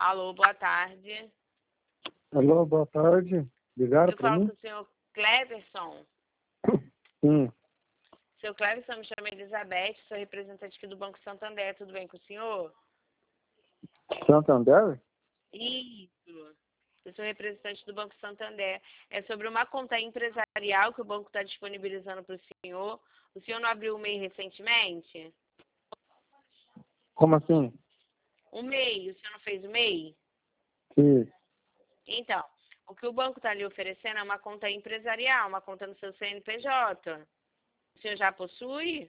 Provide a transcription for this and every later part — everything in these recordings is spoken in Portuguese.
Alô, boa tarde. Alô, boa tarde. Ligaram Eu para falo mim? com o senhor Cleverson. Sim. Seu Cleverson, me chama Elizabeth, sou representante aqui do Banco Santander. Tudo bem com o senhor? Santander? Isso. Eu sou representante do Banco Santander. É sobre uma conta empresarial que o banco está disponibilizando para o senhor. O senhor não abriu o MEI recentemente? Como assim? O MEI, o senhor não fez o MEI? Sim. Então, o que o banco está lhe oferecendo é uma conta empresarial, uma conta no seu CNPJ. O senhor já possui?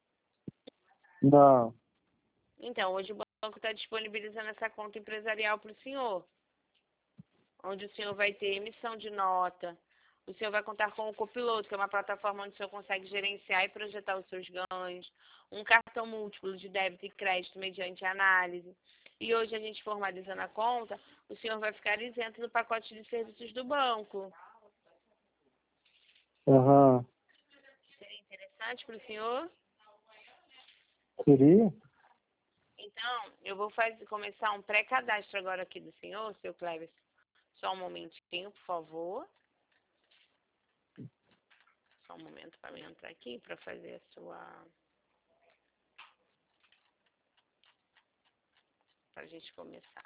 Não. Então, hoje o banco está disponibilizando essa conta empresarial para o senhor, onde o senhor vai ter emissão de nota, o senhor vai contar com o Copiloto, que é uma plataforma onde o senhor consegue gerenciar e projetar os seus ganhos, um cartão múltiplo de débito e crédito mediante análise. E hoje, a gente formalizando a conta, o senhor vai ficar isento do pacote de serviços do banco. Aham. Seria interessante para o senhor? Seria? Então, eu vou começar um pré-cadastro agora aqui do senhor, seu Cleves. Só um momentinho, por favor. Só um momento para mim entrar aqui para fazer a sua... Para a gente começar.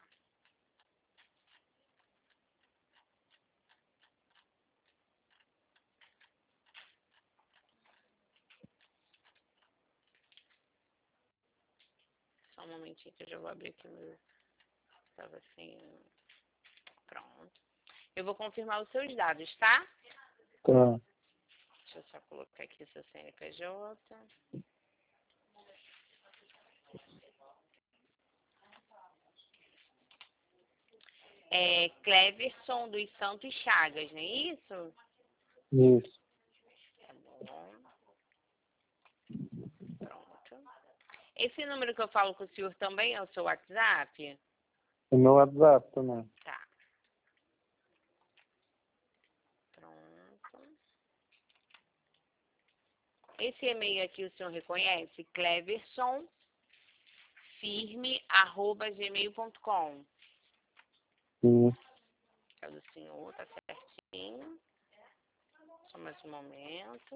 Só um momentinho que eu já vou abrir aqui o meu... Estava assim... Pronto. Eu vou confirmar os seus dados, tá? Tá. Deixa eu só colocar aqui seu CNPJ. É Cleverson dos Santos Chagas, não é isso? Isso. Tá bom. Pronto. Esse número que eu falo com o senhor também é o seu WhatsApp? O meu WhatsApp também. Tá. Pronto. Esse e-mail aqui o senhor reconhece? cleversonfirme@gmail.com. Sim. É o do senhor, tá certinho. Só mais um momento.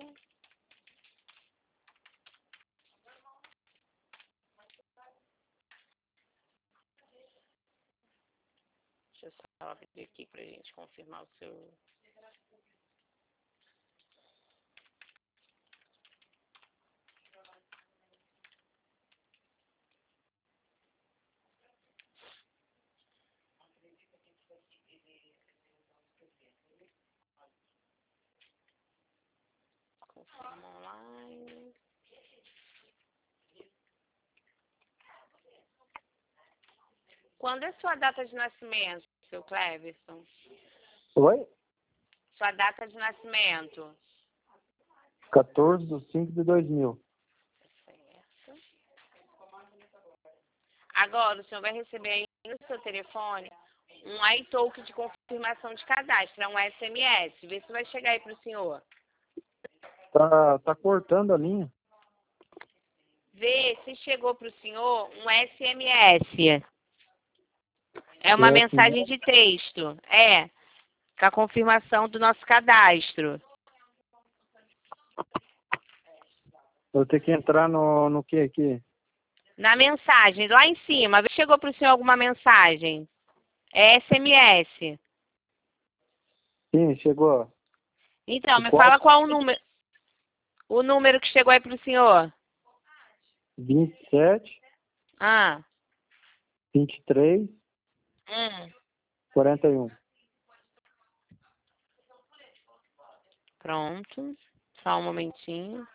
Deixa eu só abrir aqui pra gente confirmar o seu... Confirma online. Quando é sua data de nascimento, seu Cleverson? Oi? Sua data de nascimento? 14/5/2000. Certo. Agora, o senhor vai receber aí no seu telefone um iTalk de confirmação de cadastro, é um SMS. Vê se vai chegar aí para o senhor. Tá cortando a linha. Vê se chegou para o senhor um SMS. É uma É assim. mensagem de texto. É, com a confirmação do nosso cadastro. Eu tenho que entrar no que aqui? Na mensagem, lá em cima. Vê se chegou para o senhor alguma mensagem. É SMS. Sim, chegou. Então, O me fala código? qual o número que chegou aí para o senhor. 27, Ah. 23, 41. Pronto. Só um momentinho.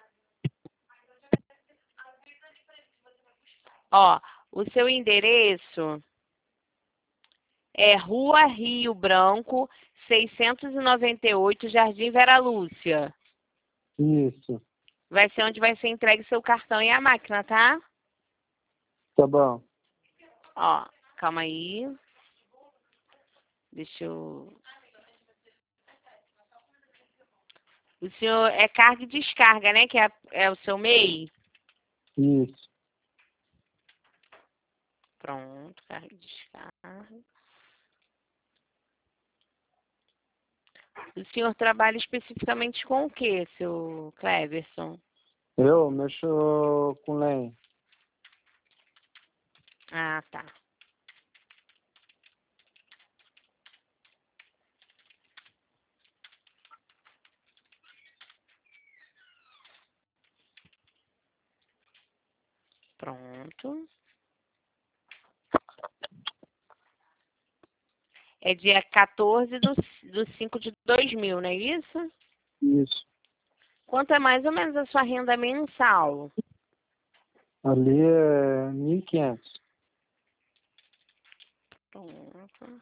Ó, o seu endereço é Rua Rio Branco, 698, Jardim Vera Lúcia. Isso. Vai ser onde vai ser entregue seu cartão e a máquina, tá? Tá bom. Ó, calma aí. Deixa eu... O senhor é carga e descarga, né? Que é o seu MEI? Isso. Pronto, carga e descarga. O senhor trabalha especificamente com o que, seu Cleverson? Eu mexo com lenha. Ah, tá. Pronto. É dia 14 do 5 de 2000, não é isso? Isso. Quanto é mais ou menos a sua renda mensal? Ali é 1.500. Pronto.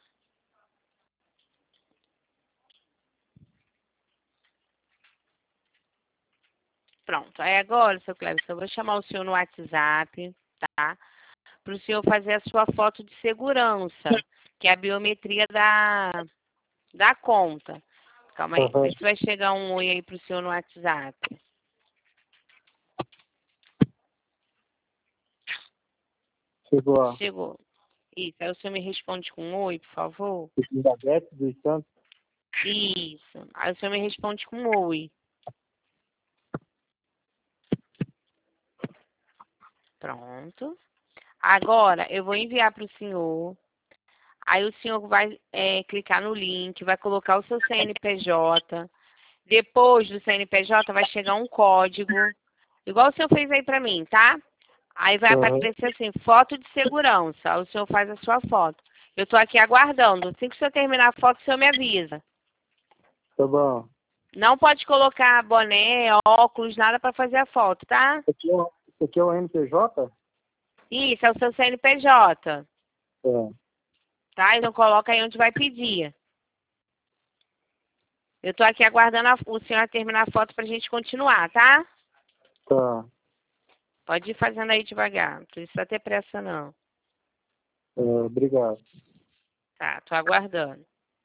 Pronto. Aí agora, seu Cleverson, eu vou chamar o senhor no WhatsApp, tá? Para o senhor fazer a sua foto de segurança, que é a biometria da conta. Calma aí, vê se vai chegar um oi aí pro senhor no WhatsApp. Chegou lá. Chegou. Isso, aí o senhor me responde com um oi, por favor. Elizabeth dos Santos. Isso. Aí o senhor me responde com um oi. Pronto. Agora, eu vou enviar para o senhor. Aí o senhor vai clicar no link, vai colocar o seu CNPJ. Depois do CNPJ vai chegar um código. Igual o senhor fez aí para mim, tá? Aí vai aparecer assim, foto de segurança. Aí o senhor faz a sua foto. Eu estou aqui aguardando. Assim que o senhor terminar a foto, o senhor me avisa. Tá bom. Não pode colocar boné, óculos, nada para fazer a foto, tá? Isso aqui é o NPJ? Isso, é o seu CNPJ. É. Tá? Então coloca aí onde vai pedir. Eu estou aqui aguardando o senhor terminar a foto para a gente continuar, tá? Tá. Pode ir fazendo aí devagar. Não precisa ter pressa, não. É, obrigado. Tá, tô aguardando.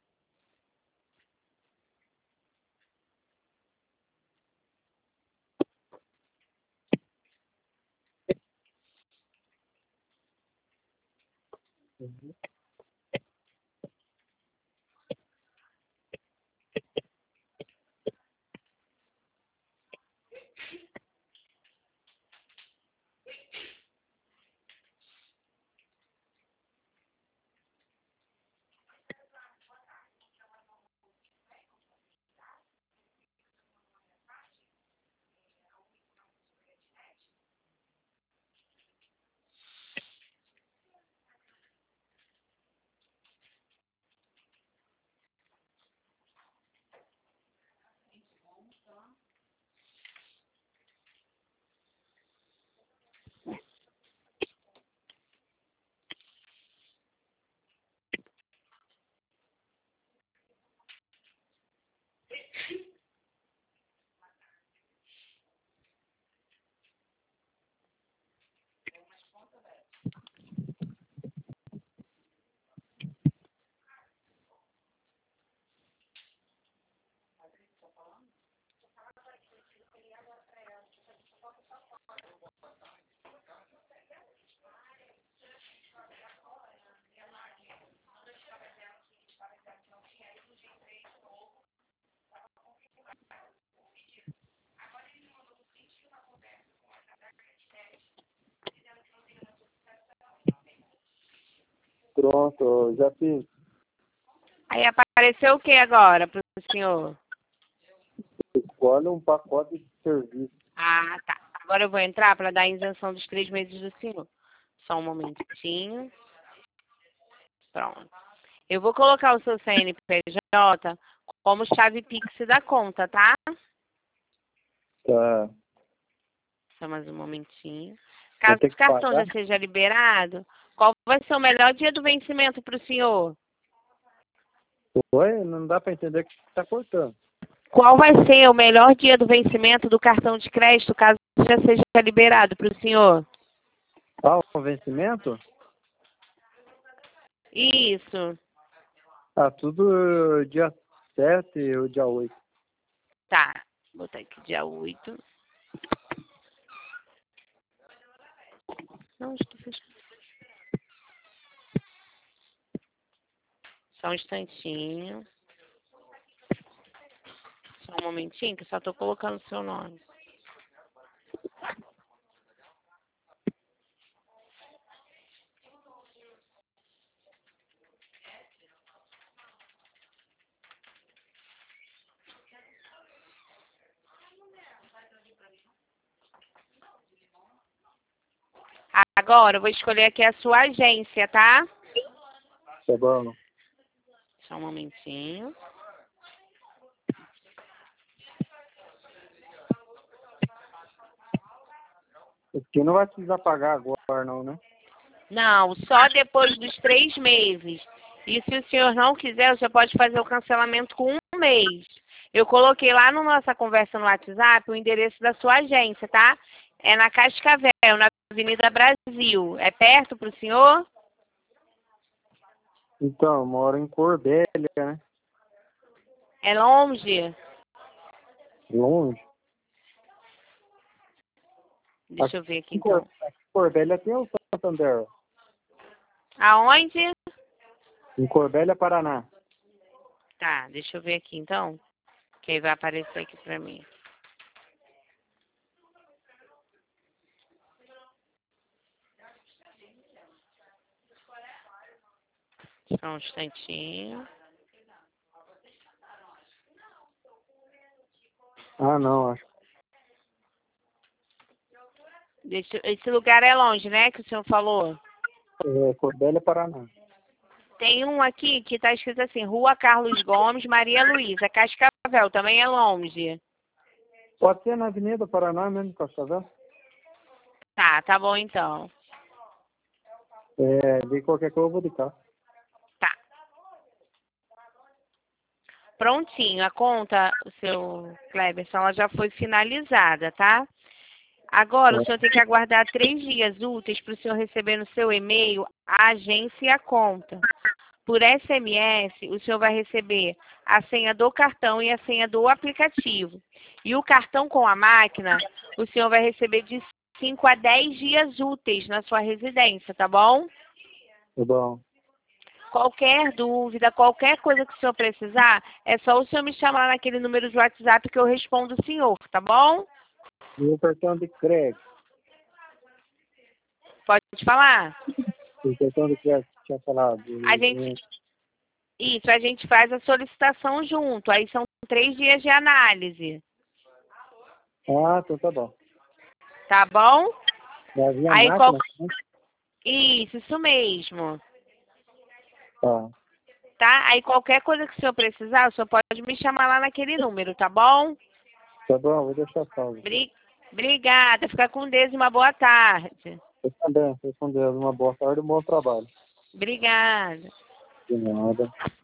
Pronto, já fiz. Aí apareceu o que agora pro senhor? Escolhe um pacote de serviço. Ah, tá. Agora eu vou entrar para dar a isenção dos 3 meses do senhor. Só um momentinho. Pronto. Eu vou colocar o seu CNPJ como chave Pix da conta, tá? Tá. Só mais um momentinho. Vou Caso ter o que cartão pagar? já seja liberado, qual vai ser o melhor dia do vencimento para o senhor? Oi? Não dá para entender que está cortando. Qual vai ser o melhor dia do vencimento do cartão de crédito, caso já seja liberado para o senhor? Ah, o vencimento? Isso. Ah, tudo dia 7 ou dia 8. Tá. Vou botar aqui dia 8. Não, estou fechando. Só um instantinho. Só um momentinho, que eu só tô colocando o seu nome. Agora, eu vou escolher aqui a sua agência, tá? Tá bom. Só um momentinho. Aqui não vai precisar pagar agora, não, né? Não, só depois dos 3 meses. E se o senhor não quiser, o senhor pode fazer o cancelamento com 1 mês. Eu coloquei lá na nossa conversa no WhatsApp o endereço da sua agência, tá? É na Cascavel, na Avenida Brasil. É perto pro senhor? Então, eu moro em Corbélia, né? É longe? Longe. Deixa eu ver aqui então. Aqui em Corbélia tem o Santander. Aonde? Em Corbélia, Paraná. Tá, deixa eu ver aqui então. Que aí vai aparecer aqui pra mim. Só um instantinho. Ah, não, acho. Esse lugar é longe, né? Que o senhor falou. É Corbélia, Paraná. Tem um aqui que tá escrito assim, Rua Carlos Gomes, Maria Luísa, Cascavel, também é longe. Pode ser na Avenida Paraná mesmo, Cascavel? Tá bom então. De qualquer coisa eu vou de cá. Tá. Prontinho, a conta, o seu Cleberson, ela já foi finalizada, tá? Agora, o senhor tem que aguardar 3 dias úteis para o senhor receber no seu e-mail a agência e a conta. Por SMS, o senhor vai receber a senha do cartão e a senha do aplicativo. E o cartão com a máquina, o senhor vai receber de 5 a 10 dias úteis na sua residência, tá bom? Tá bom. Qualquer dúvida, qualquer coisa que o senhor precisar, é só o senhor me chamar naquele número de WhatsApp que eu respondo o senhor, tá bom? E o cartão de crédito? Pode falar. O cartão de crédito que tinha falado. A gente faz a solicitação junto. Aí são 3 dias de análise. Ah, então tá bom. Tá bom? Vai vir a Aí máquina? Né? Isso mesmo. Tá. Tá? Aí qualquer coisa que o senhor precisar, o senhor pode me chamar lá naquele número, tá bom? Tá bom, vou deixar salvo. Obrigada. Fica com Deus e uma boa tarde. Eu também, respondendo. Uma boa tarde e um bom trabalho. Obrigada. De nada.